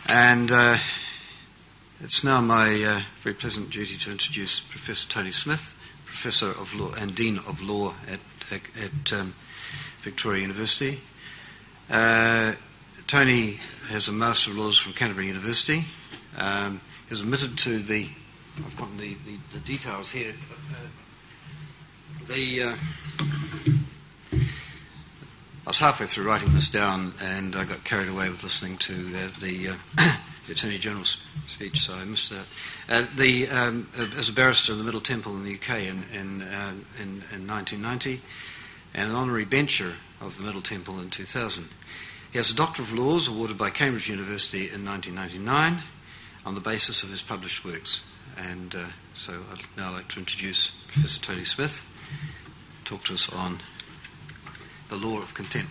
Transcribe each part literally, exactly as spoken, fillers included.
And uh, it's now my uh, very pleasant duty to introduce Professor Tony Smith, Professor of Law and Dean of Law at, at, at um, Victoria University. Uh, Tony has a Master of Laws from Canterbury University. Um, he was admitted to the, I've got the, the, the details here. Uh, the, uh, I was halfway through writing this down and I got carried away with listening to uh, the, uh, the Attorney General's speech, so I missed that. Uh, the, um, as a barrister in the Middle Temple in the U K in, in, uh, in, in nineteen ninety, and an honorary bencher of the Middle Temple in two thousand. He has a Doctor of Laws awarded by Cambridge University in nineteen ninety-nine on the basis of his published works. And uh, so I'd now like to introduce Professor Tony Smith to talk to us on the law of contempt.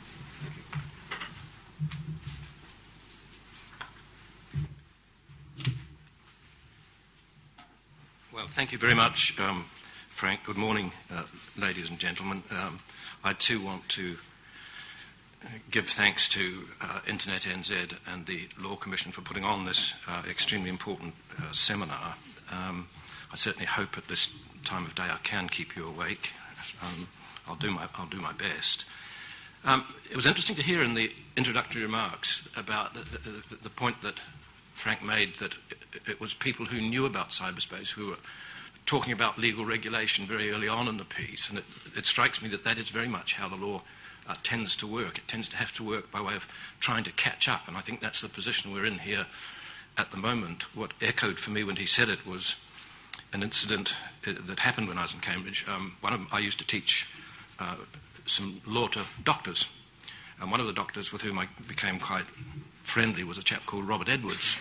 Well, thank you very much, um, Frank. Good morning, uh, ladies and gentlemen. Um, I too want to give thanks to uh, Internet N Z and the Law Commission for putting on this uh, extremely important uh, seminar. Um, I certainly hope at this time of day I can keep you awake. Um, I'll do my I'll do my best. Um, it was interesting to hear in the introductory remarks about the, the, the point that Frank made, that it was people who knew about cyberspace who were talking about legal regulation very early on in the piece, and it, it strikes me that that is very much how the law uh, tends to work. It tends to have to work by way of trying to catch up, and I think that's the position we're in here at the moment. What echoed for me when he said it was an incident uh, that happened when I was in Cambridge. Um, one of them, I used to teach uh, some law to doctors, and one of the doctors with whom I became quite friendly was a chap called Robert Edwards,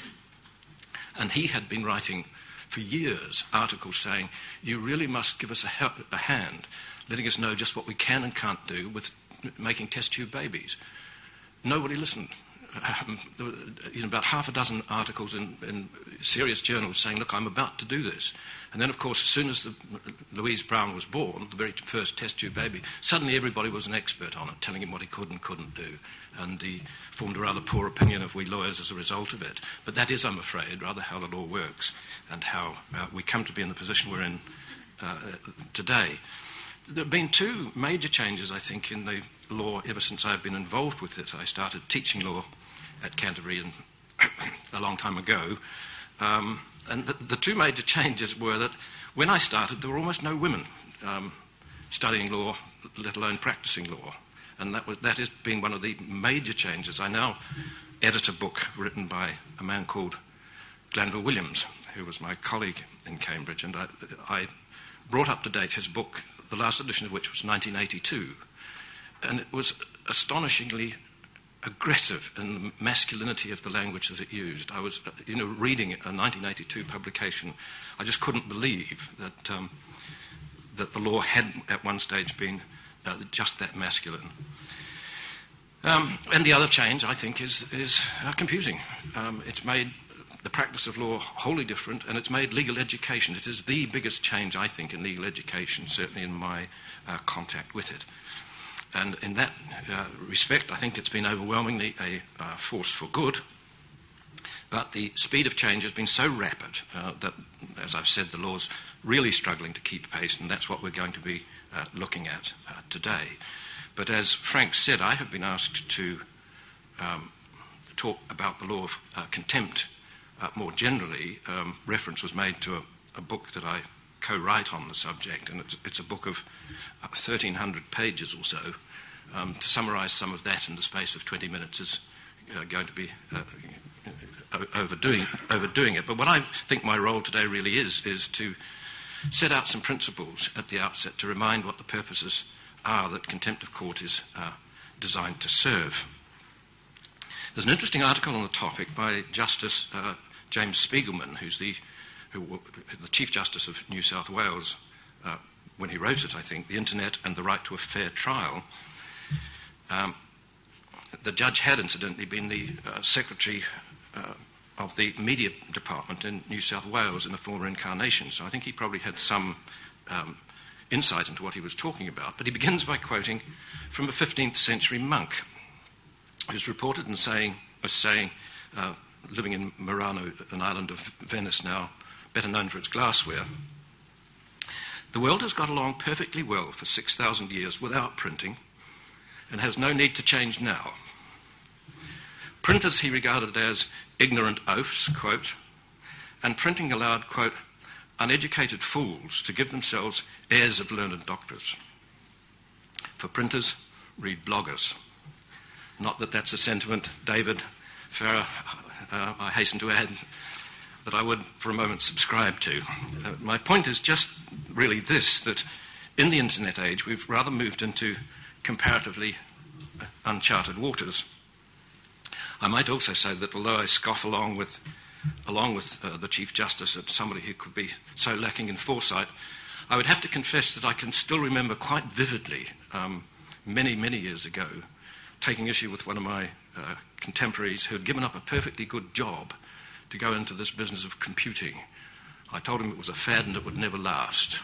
and he had been writing for years articles saying, you really must give us a, help, a hand, letting us know just what we can and can't do with making test tube babies. Nobody listened. Um, there were, you know, about half a dozen articles in, in serious journals saying, look, I'm about to do this. And then, of course, as soon as the, Louise Brown was born, the very first test tube baby, suddenly everybody was an expert on it, telling him what he could and couldn't do. And he formed a rather poor opinion of we lawyers as a result of it. But that is, I'm afraid, rather how the law works and how uh, we come to be in the position we're in uh, today. There have been two major changes, I think, in the law ever since I've been involved with it. I started teaching law at Canterbury in, a long time ago. Um, and the, the two major changes were that when I started, there were almost no women um, studying law, let alone practicing law. And that, was, that has been one of the major changes. I now edit a book written by a man called Glanville Williams, who was my colleague in Cambridge, and I, I brought up to date his book, the last edition of which was nineteen eighty-two. And it was astonishingly aggressive in the masculinity of the language that it used. I was, you know, reading a nineteen eighty-two publication. I just couldn't believe that um, that the law had at one stage been uh, just that masculine. Um, and the other change, I think, is, is uh, computing. Um, it's made the practice of law wholly different, and it's made legal education. It is the biggest change, I think, in legal education, certainly in my uh, contact with it. And in that uh, respect, I think it's been overwhelmingly a uh, force for good. But the speed of change has been so rapid uh, that, as I've said, the law's really struggling to keep pace, and that's what we're going to be uh, looking at uh, today. But as Frank said, I have been asked to um, talk about the law of uh, contempt uh, more generally. Um, reference was made to a, a book that I co-write on the subject, and it's, it's a book of uh, thirteen hundred pages or so. Um, to summarise some of that in the space of twenty minutes is uh, going to be uh, overdoing, overdoing it. But what I think my role today really is, is to set out some principles at the outset to remind what the purposes are that contempt of court is uh, designed to serve. There's an interesting article on the topic by Justice uh, James Spiegelman, who's the who, the Chief Justice of New South Wales, uh, when he wrote it, I think, The Internet and the Right to a Fair Trial. Um, the judge had, incidentally, been the uh, Secretary uh, of the Media Department in New South Wales in a former incarnation, so I think he probably had some um, insight into what he was talking about. But he begins by quoting from a fifteenth century monk who's reported and saying, as saying, uh, living in Murano, an island of Venice now, better known for its glassware. The world has got along perfectly well for six thousand years without printing and has no need to change now. Printers he regarded as ignorant oafs, quote, and printing allowed, quote, uneducated fools to give themselves airs of learned doctors. For printers, read bloggers. Not that that's a sentiment, David Farrar, uh, I hasten to add, that I would for a moment subscribe to. Uh, my point is just really this, that in the internet age we've rather moved into comparatively uncharted waters. I might also say that although I scoff along with along with uh, the Chief Justice at somebody who could be so lacking in foresight, I would have to confess that I can still remember quite vividly, um, many, many years ago, taking issue with one of my uh, contemporaries who had given up a perfectly good job to go into this business of computing. I told him it was a fad and it would never last.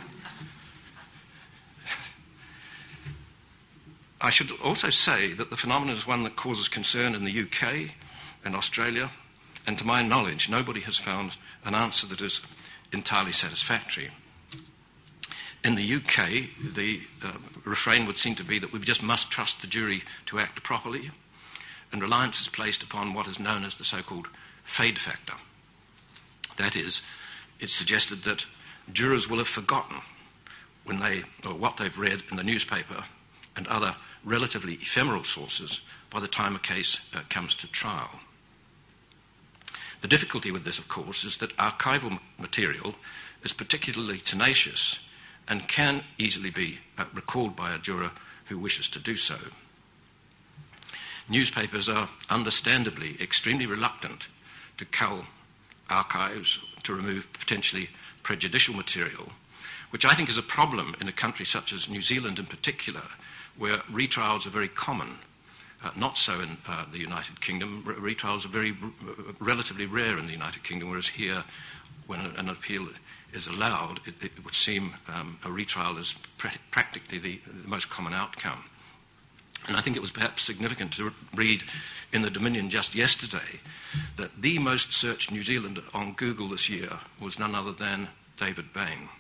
I should also say that the phenomenon is one that causes concern in the U K and Australia, and to my knowledge, nobody has found an answer that is entirely satisfactory. In the U K, the uh, refrain would seem to be that we just must trust the jury to act properly, and reliance is placed upon what is known as the so-called fade factor. That is, it's suggested that jurors will have forgotten when they, or what they've read in the newspaper and other relatively ephemeral sources by the time a case uh, comes to trial. The difficulty with this, of course, is that archival material is particularly tenacious and can easily be uh, recalled by a juror who wishes to do so. Newspapers are understandably extremely reluctant to cull archives, to remove potentially prejudicial material, which I think is a problem in a country such as New Zealand in particular, where retrials are very common. Uh, not so in uh, the United Kingdom. R- retrials are very r- relatively rare in the United Kingdom, whereas here, when a, an appeal is allowed, it, it would seem um, a retrial is pr- practically the, the most common outcome. And I think it was perhaps significant to read in the Dominion just yesterday that the most searched New Zealander on Google this year was none other than David Bain.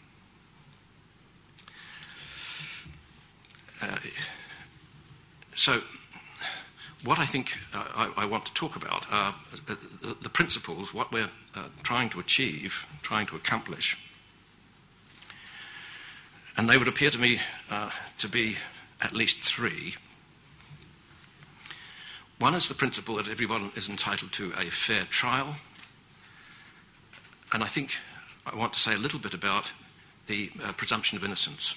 Uh, so, what I think uh, I, I want to talk about are uh, the, the principles, what we're uh, trying to achieve, trying to accomplish. And they would appear to me uh, to be at least three. One is the principle that everyone is entitled to a fair trial. And I think I want to say a little bit about the uh, presumption of innocence.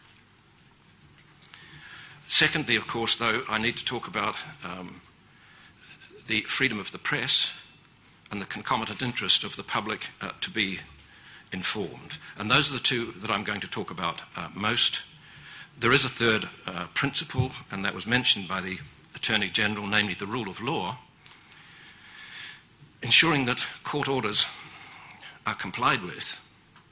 Secondly, of course, though, I need to talk about um, the freedom of the press and the concomitant interest of the public uh, to be informed. And those are the two that I'm going to talk about uh, most. There is a third uh, principle, and that was mentioned by the Attorney General, namely the rule of law, ensuring that court orders are complied with.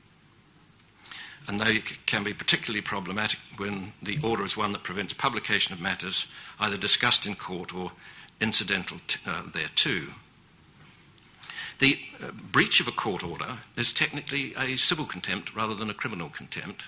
And they can be particularly problematic when the order is one that prevents publication of matters either discussed in court or incidental t- uh, thereto. The uh, breach of a court order is technically a civil contempt rather than a criminal contempt,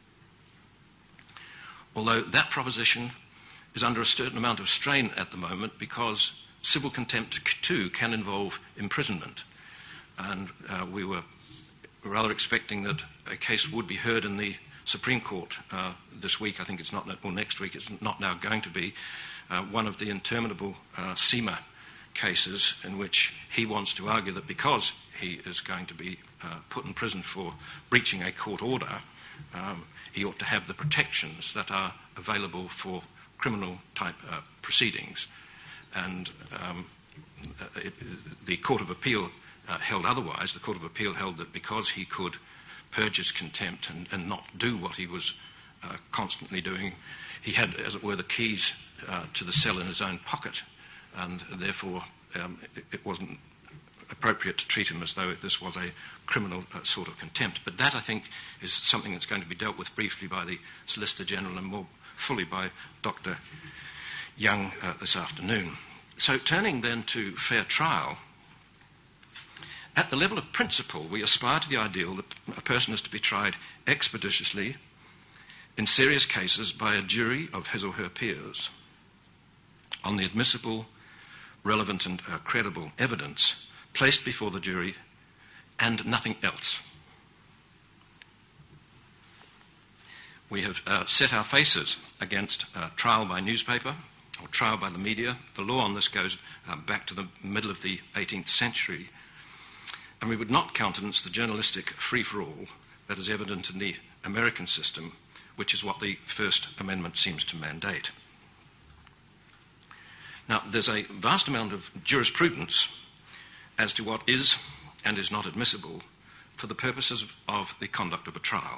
although that proposition is under a certain amount of strain at the moment because civil contempt too can involve imprisonment. And uh, we were rather expecting that a case would be heard in the Supreme Court uh, this week. I think it's not, or next week, it's not now going to be, uh, one of the interminable uh, SEMA cases in which he wants to argue that because he is going to be uh, put in prison for breaching a court order, um, he ought to have the protections that are available for criminal type uh, proceedings. And um, it, the Court of Appeal Uh, held otherwise. The Court of Appeal held that because he could purge his contempt and, and not do what he was uh, constantly doing, he had, as it were, the keys uh, to the cell in his own pocket, and therefore um, it, it wasn't appropriate to treat him as though this was a criminal uh, sort of contempt. But that, I think, is something that's going to be dealt with briefly by the Solicitor General and more fully by Doctor Young uh, this afternoon. So turning then to fair trial, At the level of principle, we aspire to the ideal that a person is to be tried expeditiously in serious cases by a jury of his or her peers on the admissible, relevant and uh, credible evidence placed before the jury and nothing else. We have uh, set our faces against uh, trial by newspaper or trial by the media. The law on this goes uh, back to the middle of the eighteenth century. And we would not countenance the journalistic free-for-all that is evident in the American system, which is what the First Amendment seems to mandate. Now, there's a vast amount of jurisprudence as to what is and is not admissible for the purposes of, of the conduct of a trial.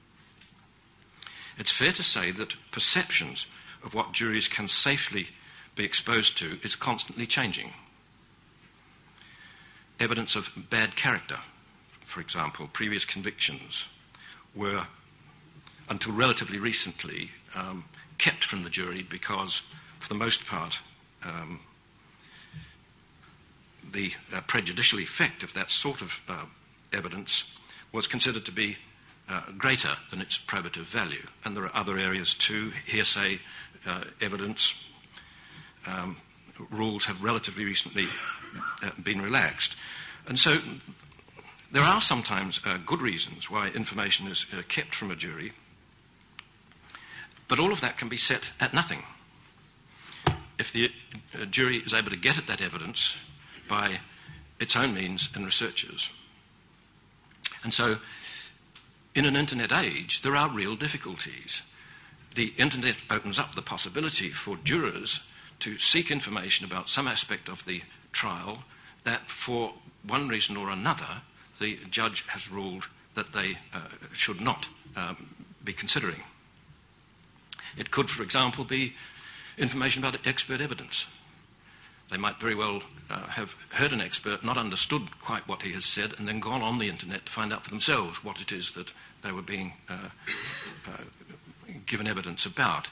It's fair to say that perceptions of what juries can safely be exposed to is constantly changing. Evidence of bad character, for example, previous convictions, were, until relatively recently, um, kept from the jury because, for the most part, um, the uh, prejudicial effect of that sort of uh, evidence was considered to be uh, greater than its probative value. And there are other areas too, hearsay uh, evidence. Um, rules have relatively recently uh, been relaxed. And so there are sometimes uh, good reasons why information is uh, kept from a jury, but all of that can be set at nothing. If the uh, jury is able to get at that evidence by its own means and researchers. And so in an internet age, there are real difficulties. The internet opens up the possibility for jurors to seek information about some aspect of the trial that for one reason or another the judge has ruled that they uh, should not um, be considering. It could, for example, be information about expert evidence. They might very well uh, have heard an expert, not understood quite what he has said, and then gone on the internet to find out for themselves what it is that they were being uh, uh, given evidence about.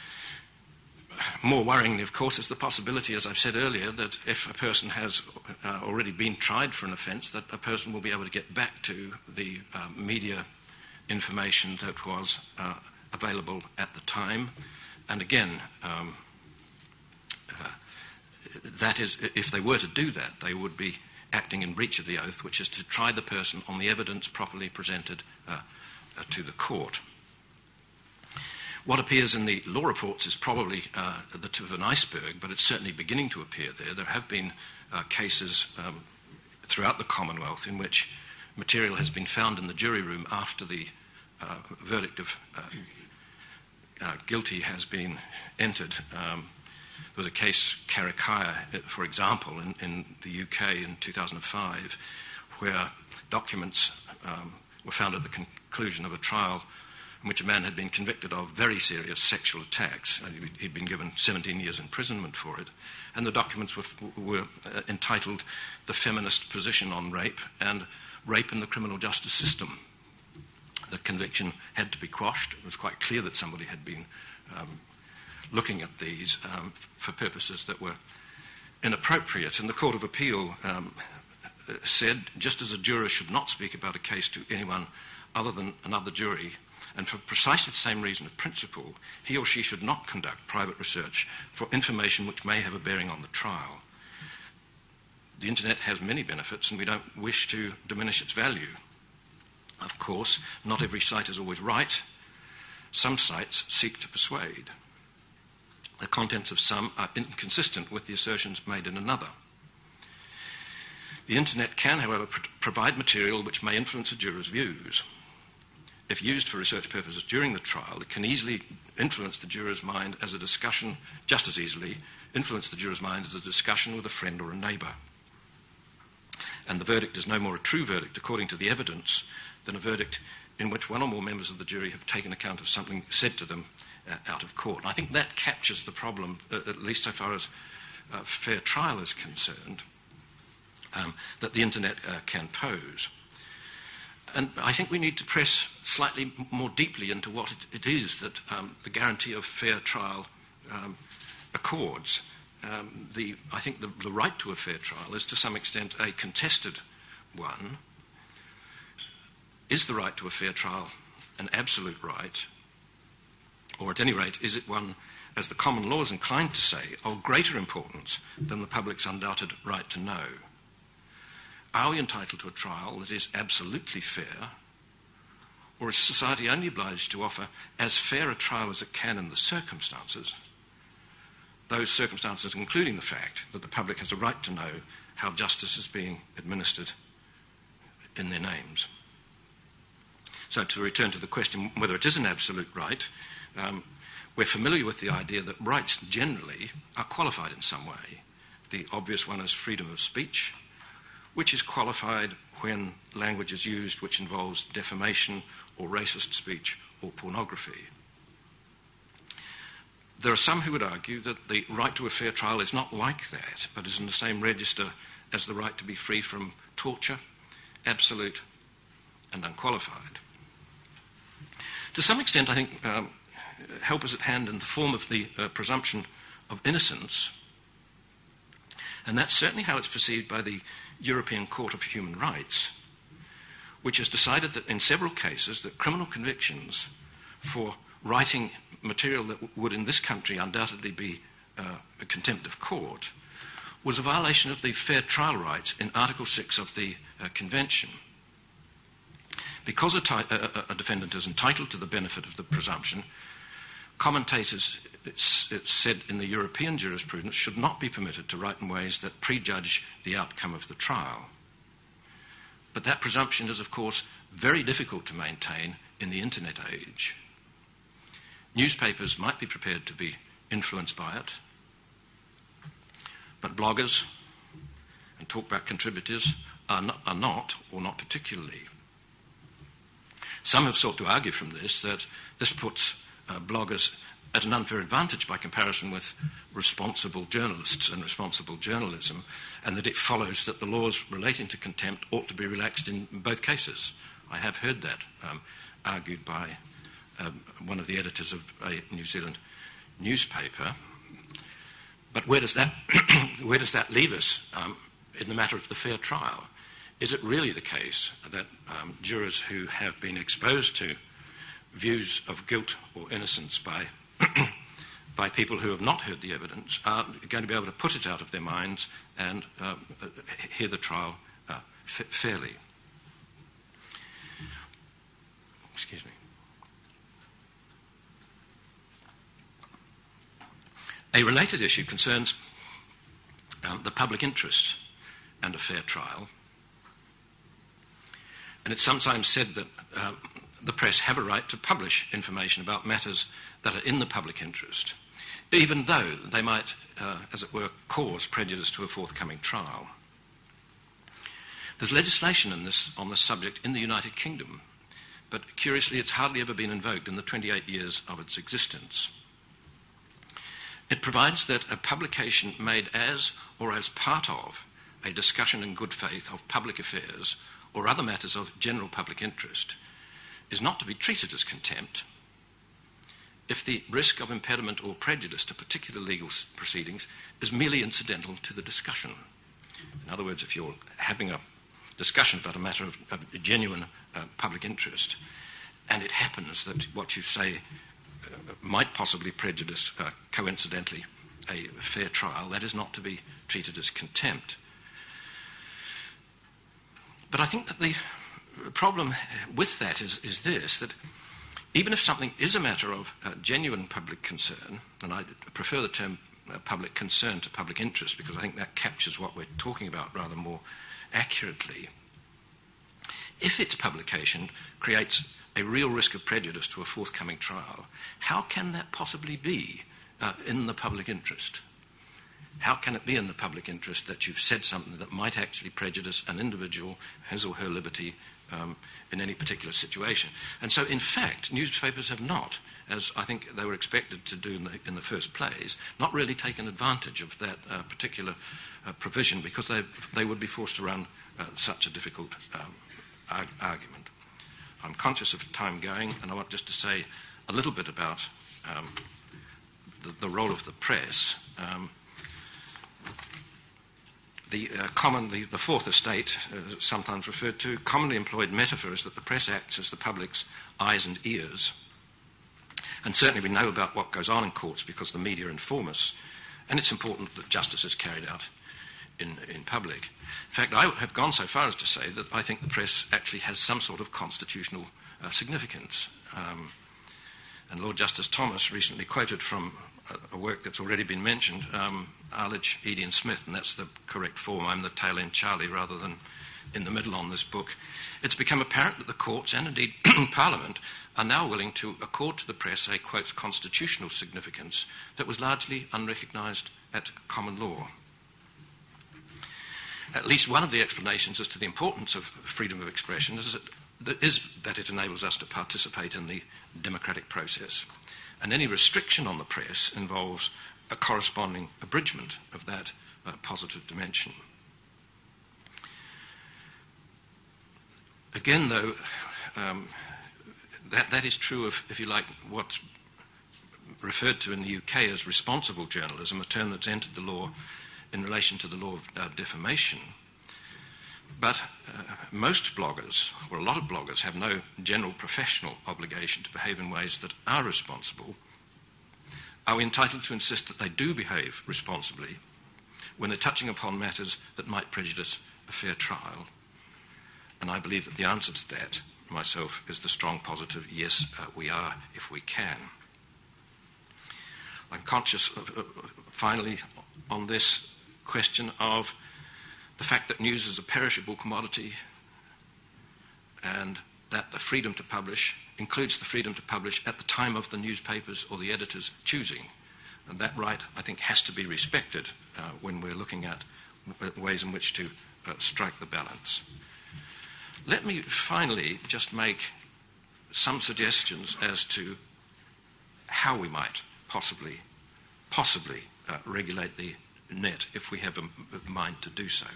More worryingly, of course, is the possibility, as I've said earlier, that if a person has uh, already been tried for an offence, that a person will be able to get back to the uh, media information that was uh, available at the time. And again, um, uh, that is, if they were to do that, they would be acting in breach of the oath, which is to try the person on the evidence properly presented uh, uh, to the court. What appears in the law reports is probably uh, the tip of an iceberg, but it's certainly beginning to appear there. There have been uh, cases um, throughout the Commonwealth in which material has been found in the jury room after the uh, verdict of uh, uh, guilty has been entered. Um, there was a case, Karakaya, for example, in, in the U K in two thousand five, where documents um, were found at the conclusion of a trial in which a man had been convicted of very serious sexual attacks. And he'd been given seventeen years imprisonment for it. And the documents were, were uh, entitled The Feminist Position on Rape and Rape in the Criminal Justice System. The conviction had to be quashed. It was quite clear that somebody had been um, looking at these um, for purposes that were inappropriate. And the Court of Appeal um, said, just as a juror should not speak about a case to anyone other than another jury, and for precisely the same reason of principle, he or she should not conduct private research for information which may have a bearing on the trial. The internet has many benefits, and we don't wish to diminish its value. Of course, not every site is always right. Some sites seek to persuade. The contents of some are inconsistent with the assertions made in another. The internet can, however, pr- provide material which may influence a juror's views. If used for research purposes during the trial, it can easily influence the juror's mind as a discussion, just as easily influence the juror's mind as a discussion with a friend or a neighbour. And the verdict is no more a true verdict, according to the evidence, than a verdict in which one or more members of the jury have taken account of something said to them uh, out of court. And I think that captures the problem, uh, at least so far as uh, fair trial is concerned, um, that the internet uh, can pose. And I think we need to press slightly more deeply into what it, it is that um, the guarantee of fair trial um, accords. Um, the, I think the, the right to a fair trial is to some extent a contested one, is the right to a fair trial an absolute right, or at any rate, is it one, as the common law is inclined to say, of greater importance than the public's undoubted right to know? Are we entitled to a trial that is absolutely fair, or is society only obliged to offer as fair a trial as it can in the circumstances, those circumstances including the fact that the public has a right to know how justice is being administered in their names? So to return to the question whether it is an absolute right, um, we're familiar with the idea that rights generally are qualified in some way. The obvious one is freedom of speech, which is qualified when language is used which involves defamation or racist speech or pornography. There are some who would argue that the right to a fair trial is not like that, but is in the same register as the right to be free from torture, absolute and unqualified. To some extent, I think, um, help is at hand in the form of the uh, presumption of innocence, and that's certainly how it's perceived by the European Court of Human Rights, which has decided that in several cases that criminal convictions for writing material that w- would in this country undoubtedly be uh, a contempt of court was a violation of the fair trial rights in Article six of the uh, Convention. Because a, ti- a, a defendant is entitled to the benefit of the presumption, commentators, it's, it's said in the European jurisprudence, should not be permitted to write in ways that prejudge the outcome of the trial. But that presumption is, of course, very difficult to maintain in the internet age. Newspapers might be prepared to be influenced by it, but bloggers and talkback contributors are not, are not, or not particularly. Some have sought to argue from this that this puts uh, bloggers at an unfair advantage by comparison with responsible journalists and responsible journalism, and that it follows that the laws relating to contempt ought to be relaxed in both cases. I have heard that um, argued by um, one of the editors of a New Zealand newspaper. But where does that where does that leave us um, in the matter of the fair trial? Is it really the case that um, jurors who have been exposed to views of guilt or innocence by by people who have not heard the evidence are going to be able to put it out of their minds and uh, hear the trial uh, f- fairly? Excuse me. A related issue concerns um, the public interest and a fair trial. And it's sometimes said that uh, the press have a right to publish information about matters that are in the public interest, even though they might, uh, as it were, cause prejudice to a forthcoming trial. There's legislation in this, on this subject in the United Kingdom, but curiously it's hardly ever been invoked in the twenty-eight years of its existence. It provides that a publication made as or as part of a discussion in good faith of public affairs or other matters of general public interest is not to be treated as contempt if the risk of impediment or prejudice to particular legal proceedings is merely incidental to the discussion. In other words, if you're having a discussion about a matter of, of genuine uh, public interest, and it happens that what you say uh, might possibly prejudice, uh, coincidentally, a fair trial, that is not to be treated as contempt. But I think that the problem with that is, is this, that even if something is a matter of uh, genuine public concern, and I prefer the term uh, public concern to public interest because I think that captures what we're talking about rather more accurately, if its publication creates a real risk of prejudice to a forthcoming trial, how can that possibly be uh, in the public interest? How can it be in the public interest that you've said something that might actually prejudice an individual, his or her liberty, um, in any particular situation? And so, in fact, newspapers have not, as I think they were expected to do in the, in the first place, not really taken advantage of that uh, particular uh, provision because they they would be forced to run uh, such a difficult um, ar- argument. I'm conscious of time going, and I want just to say a little bit about um, the, the role of the press. Um, the uh, commonly, the fourth estate, uh, sometimes referred to, commonly employed metaphor is that the press acts as the public's eyes and ears. And certainly we know about what goes on in courts because the media inform us, and it's important that justice is carried out in, in public. In fact, I have gone so far as to say that I think the press actually has some sort of constitutional uh, significance. Um, and Lord Justice Thomas recently quoted from a, a work that's already been mentioned, um, Arledge, Eadie and Smith, and that's the correct form. I'm the tail end Charlie rather than in the middle on this book. It's become apparent that the courts and indeed Parliament are now willing to accord to the press a, quote, constitutional significance that was largely unrecognised at common law. At least one of the explanations as to the importance of freedom of expression is that, is that it enables us to participate in the democratic process. And any restriction on the press involves a corresponding abridgment of that uh, positive dimension. Again, though, um, that, that is true of, if you like, what's referred to in the U K as responsible journalism, a term that's entered the law in relation to the law of uh, defamation. But uh, most bloggers, or a lot of bloggers, have no general professional obligation to behave in ways that are responsible. Are we entitled to insist that they do behave responsibly when they're touching upon matters that might prejudice a fair trial? And I believe that the answer to that, myself, is the strong positive, yes, uh, we are, if we can. I'm conscious, of, uh, finally, on this question of the fact that news is a perishable commodity and that the freedom to publish includes the freedom to publish at the time of the newspaper's or the editor's choosing. And that right, I think, has to be respected uh, when we're looking at w- ways in which to uh, strike the balance. Let me finally just make some suggestions as to how we might possibly, possibly uh, regulate the net if we have a, a mind to do so.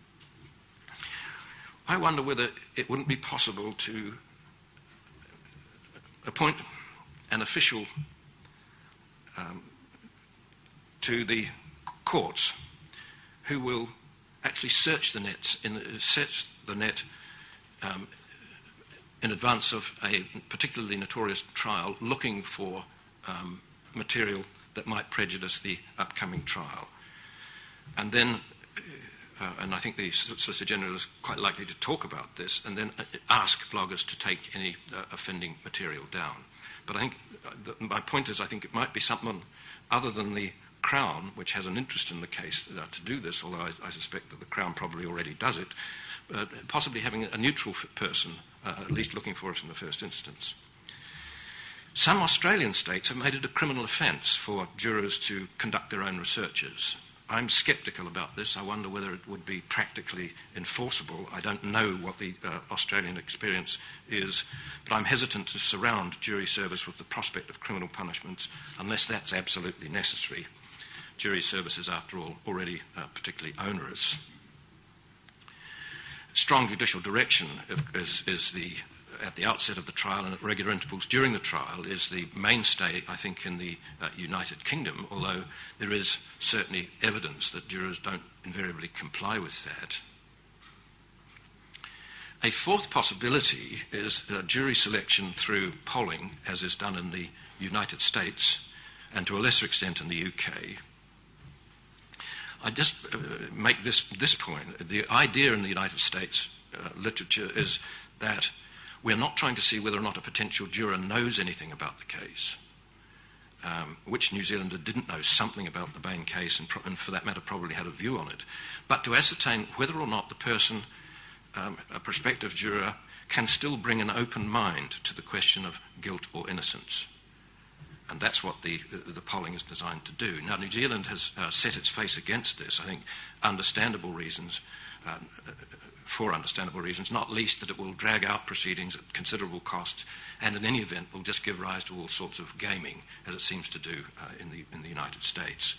I wonder whether it wouldn't be possible to appoint an official um, to the courts who will actually search the nets in the, search the net um, in advance of a particularly notorious trial, looking for um, material that might prejudice the upcoming trial. And then, uh, and I think the Solicitor General is quite likely to talk about this, and then ask bloggers to take any uh, offending material down. But I think, uh, the, my point is, I think it might be someone other than the Crown, which has an interest in the case, uh, to do this, although I, I suspect that the Crown probably already does it, uh, possibly having a neutral f- person, uh, at least looking for it in the first instance. Some Australian states have made it a criminal offence for jurors to conduct their own researches. I'm sceptical about this. I wonder whether it would be practically enforceable. I don't know what the uh, Australian experience is, but I'm hesitant to surround jury service with the prospect of criminal punishments unless that's absolutely necessary. Jury service is, after all, already uh, particularly onerous. Strong judicial direction is, is the at the outset of the trial and at regular intervals during the trial is the mainstay, I think, in the uh, United Kingdom, although there is certainly evidence that jurors don't invariably comply with that. A fourth possibility is uh, jury selection through polling, as is done in the United States and to a lesser extent in the U K. I just uh, make this, this point. The idea in the United States uh, literature is that we're not trying to see whether or not a potential juror knows anything about the case, um, which New Zealander didn't know something about the Bain case and, pro- and for that matter probably had a view on it, but to ascertain whether or not the person, um, a prospective juror, can still bring an open mind to the question of guilt or innocence. And that's what the, the, the polling is designed to do. Now, New Zealand has uh, set its face against this, I think, understandable reasons, um, for understandable reasons, not least that it will drag out proceedings at considerable cost and in any event will just give rise to all sorts of gaming, as it seems to do uh, in, the, in the United States.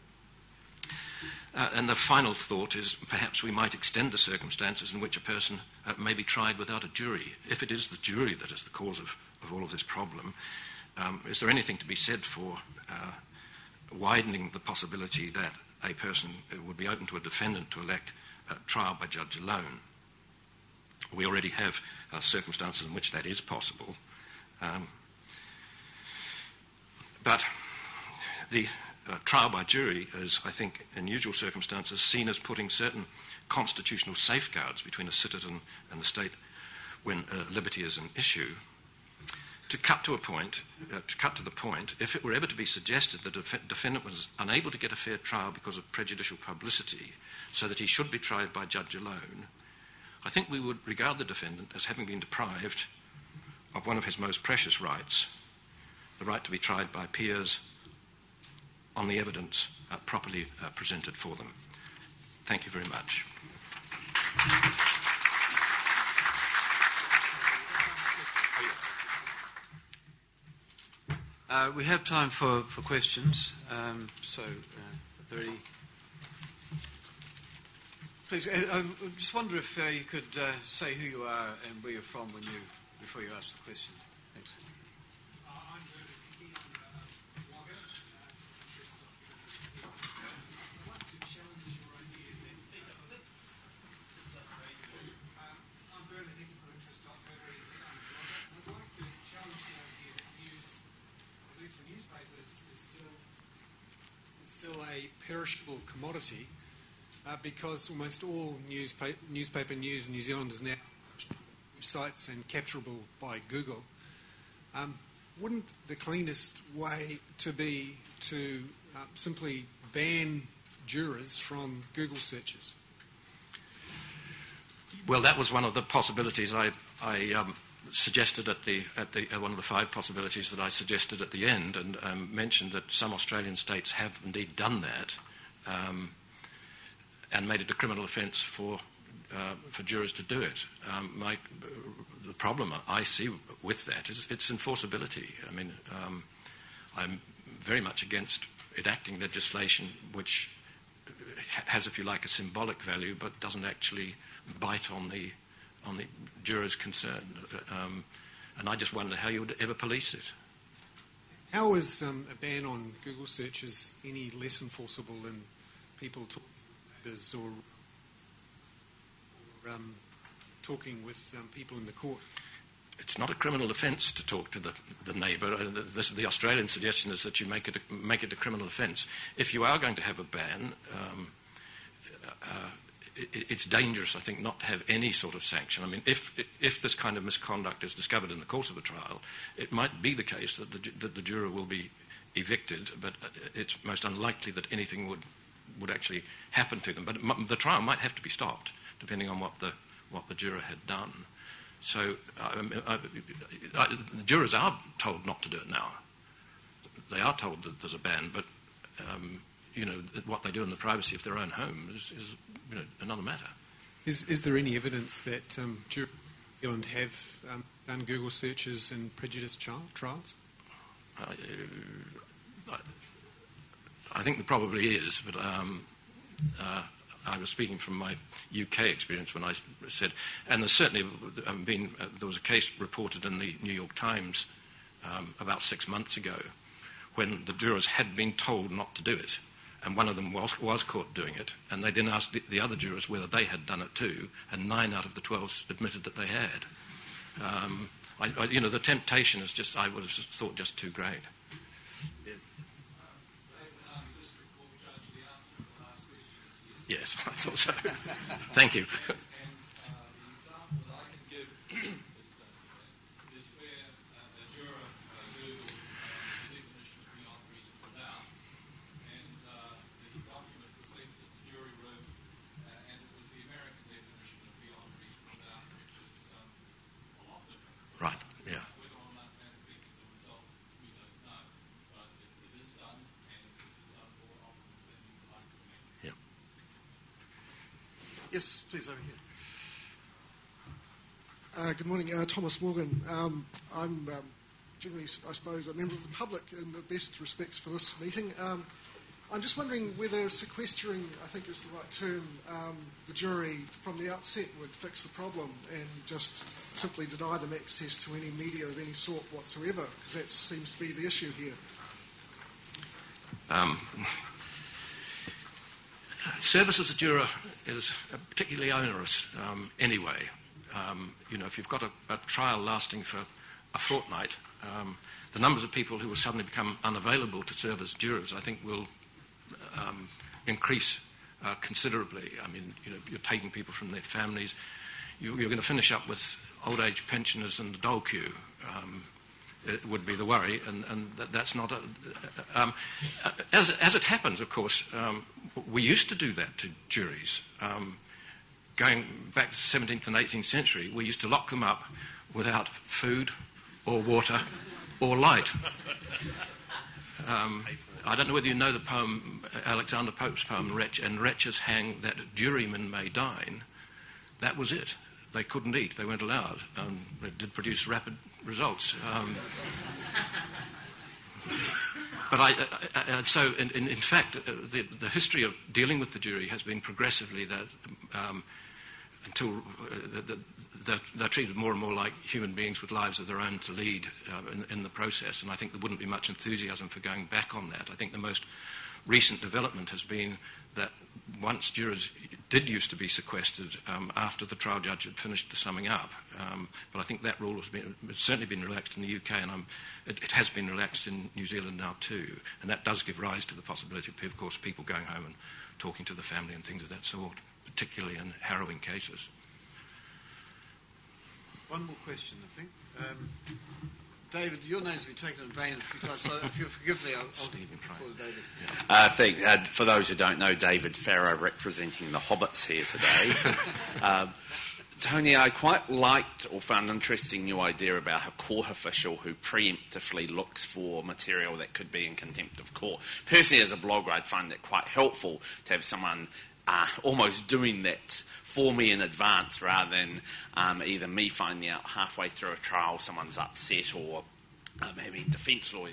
Uh, and the final thought is perhaps we might extend the circumstances in which a person uh, may be tried without a jury. If it is the jury that is the cause of, of all of this problem, um, is there anything to be said for uh, widening the possibility that a person would be open to a defendant to elect uh, trial by judge alone. We already have uh, circumstances in which that is possible. Um, but the uh, trial by jury is, I think, in usual circumstances, seen as putting certain constitutional safeguards between a citizen and the state when uh, liberty is an issue. To cut to a point, uh, to cut to the point, if it were ever to be suggested that the def- defendant was unable to get a fair trial because of prejudicial publicity, so that he should be tried by judge alone, I think we would regard the defendant as having been deprived of one of his most precious rights, the right to be tried by peers on the evidence uh, properly uh, presented for them. Thank you very much. Uh, we have time for, for questions. Um, so, uh, are there any? Please, uh, I just wonder if uh, you could uh, say who you are and where you're from when you before you ask the question. Thanks. Uh, I'm Bernard Hickey. I'm a blogger. Uh, I'd like to challenge your idea that um, I'm Bernard Hickey from interest dot co dot n z. I'm a blogger. I'd like to challenge the idea that news, at least for newspapers, is still is still a perishable commodity. Uh, because almost all newspaper, newspaper news in New Zealand is now websites and capturable by Google. Um, wouldn't the cleanest way to be to uh, simply ban jurors from Google searches? Well, that was one of the possibilities I, I um, suggested at the at the uh, one of the five possibilities that I suggested at the end, and um, mentioned that some Australian states have indeed done that. Um, and made it a criminal offence for uh, for jurors to do it. Um, my, the problem I see with that is its enforceability. I mean, um, I'm very much against enacting legislation which has, if you like, a symbolic value but doesn't actually bite on the on the jurors concerned. Um, and I just wonder how you would ever police it. How is um, a ban on Google searches any less enforceable than people talking or, or um, talking with um, people in the court? It's not a criminal offence to talk to the, the neighbour. Uh, the, the, the Australian suggestion is that you make it a, make it a criminal offence. If you are going to have a ban, um, uh, it, it's dangerous, I think, not to have any sort of sanction. I mean, if if this kind of misconduct is discovered in the course of a trial, it might be the case that the, that the juror will be evicted, but it's most unlikely that anything would would actually happen to them. But the trial might have to be stopped, depending on what the what the juror had done. So um, I, I, the jurors are told not to do it now. They are told that there's a ban, but um, you know what they do in the privacy of their own home is, is you know, another matter. Is is there any evidence that um, jurors in New Zealand have um, done Google searches in prejudiced child trials? Uh, I, I think there probably is, but um, uh, I was speaking from my U K experience when I said, and there's certainly um, been, uh, there was a case reported in the New York Times um, about six months ago when the jurors had been told not to do it, and one of them was, was caught doing it, and they then asked the, the other jurors whether they had done it too, and nine out of the twelve admitted that they had. Um, I, I, you know, the temptation is just, I would have thought, just too great. Yeah. Yes, I thought so. Thank you. And uh, the example that I can give is where uh, a juror uh, Googled uh, the definition of beyond reasonable doubt, and uh, the document was left in the jury room, uh, and it was the American definition of beyond reasonable doubt, which is um, a lot different. Right, yeah. Whether or not that affected the result, we don't know. But it, it is done, and it is done more often than you would like to think. Yeah. Yes, please, over here. Uh, good morning, uh, Thomas Morgan. Um, I'm um, generally, I suppose, a member of the public in the best respects for this meeting. Um, I'm just wondering whether sequestering, I think is the right term, um, the jury from the outset would fix the problem and just simply deny them access to any media of any sort whatsoever, because that seems to be the issue here. Um, service as a juror is particularly onerous um, anyway. Um, you know, if you've got a, a trial lasting for a fortnight, um, the numbers of people who will suddenly become unavailable to serve as jurors, I think, will um, increase uh, considerably. I mean, you know, you're taking people from their families. You, you're going to finish up with old age pensioners and the dole queue. Um, it would be the worry, and, and that, that's not a... Um, as, as it happens, of course, um, we used to do that to juries. Um, going back to the seventeenth and eighteenth century, we used to lock them up without food or water or light. Um, I don't know whether you know the poem, Alexander Pope's poem, Wretch, and wretches hang that jurymen may dine. That was it. They couldn't eat. They weren't allowed. Um, it did produce rapid results. Um, but I, I, I so, in, in, in fact, uh, the, the history of dealing with the jury has been progressively that um, until uh, the, the, they're treated more and more like human beings with lives of their own to lead uh, in, in the process. And I think there wouldn't be much enthusiasm for going back on that. I think the most recent development has been that once jurors did used to be sequestered um, after the trial judge had finished the summing up, um, but I think that rule has been, it's certainly been relaxed in the U K, and I'm, it, it has been relaxed in New Zealand now too, and that does give rise to the possibility of, of course, people going home and talking to the family and things of that sort, particularly in harrowing cases. One more question, I think. Um, David, your name's been taken in vain a few times, so if you'll forgive me, I'll, I'll call David. Yeah. Uh, I think, uh, for those who don't know, David Farrow representing the Hobbits here today. um, Tony, I quite liked or found interesting your idea about a court official who preemptively looks for material that could be in contempt of court. Personally, as a blogger, I'd find it quite helpful to have someone Uh, almost doing that for me in advance, rather than um, either me finding out halfway through a trial someone's upset, or um, having defence lawyers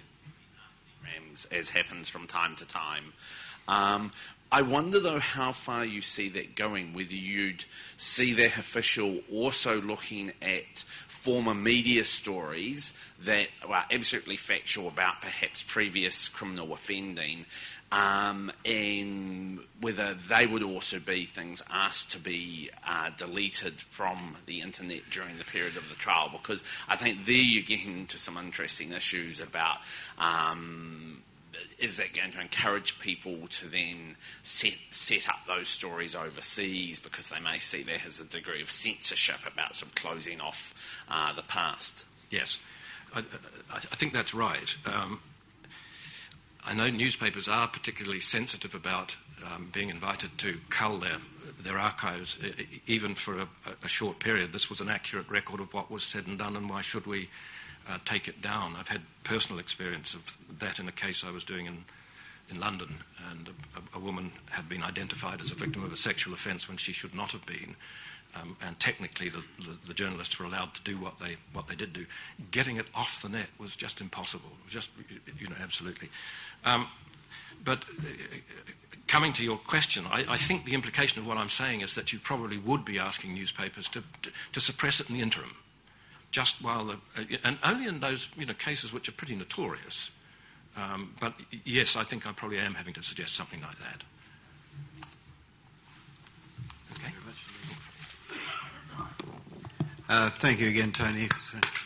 as happens from time to time. Um, I wonder, though, how far you see that going, whether you'd see that official also looking at former media stories that are absolutely factual about perhaps previous criminal offending, um, and whether they would also be things asked to be uh, deleted from the internet during the period of the trial, because I think there you get into some interesting issues about um, is that going to encourage people to then set, set up those stories overseas because they may see there as a degree of censorship about sort of closing off uh, the past? Yes, I, I, I think that's right. Um, I know newspapers are particularly sensitive about um, being invited to cull their, their archives, even for a, a short period. This was an accurate record of what was said and done, and why should we Uh, take it down? I've had personal experience of that in a case I was doing in, in London, and a, a woman had been identified as a victim of a sexual offence when she should not have been, um, and technically the, the, the journalists were allowed to do what they what they did do. Getting it off the net was just impossible. It was just, you know, absolutely. Um, but uh, coming to your question, I, I think the implication of what I'm saying is that you probably would be asking newspapers to, to, to suppress it in the interim. Just while the, uh, and only in those, you know, cases which are pretty notorious. Um, but yes, I think I probably am having to suggest something like that. Okay. Uh, thank you again, Tony.